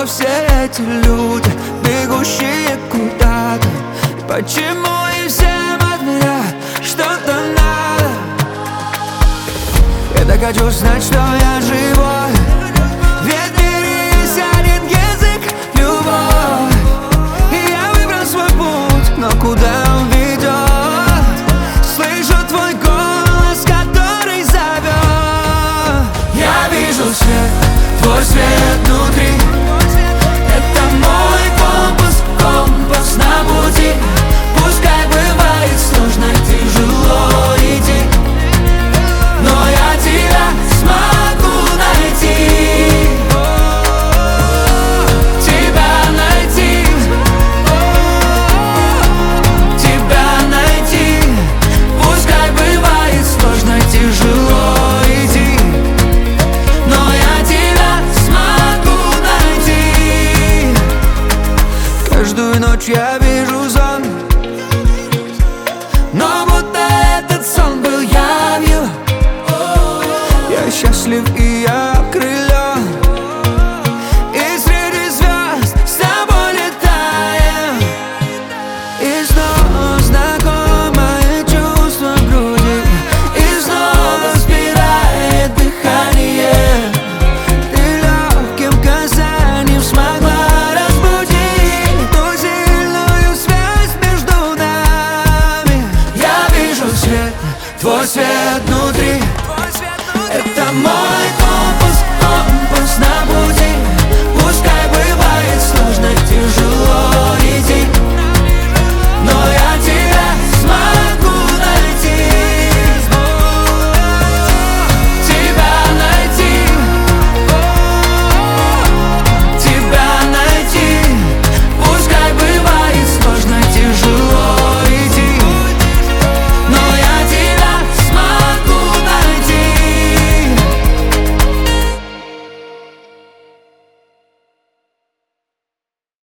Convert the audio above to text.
кто все эти люди, бегущие куда-то? Почему и всем от меня что-то надо? Я так хочу знать, что я живой, ведь в мире есть один язык — любовь. И я выбрал свой путь, но куда он ведет? Слышу твой голос, который зовет. Я вижу свет, твой свет внутри. Это мой компас, компас на пути. Пускай бывает сложно, тяжело идти, но я тебя смогу найти. Тебя найти, тебя найти. Пускай бывает сложно, тяжело идти, но я тебя смогу найти. Каждую ночь я вижу сон, но будто этот сон был явью. Я счастлив и я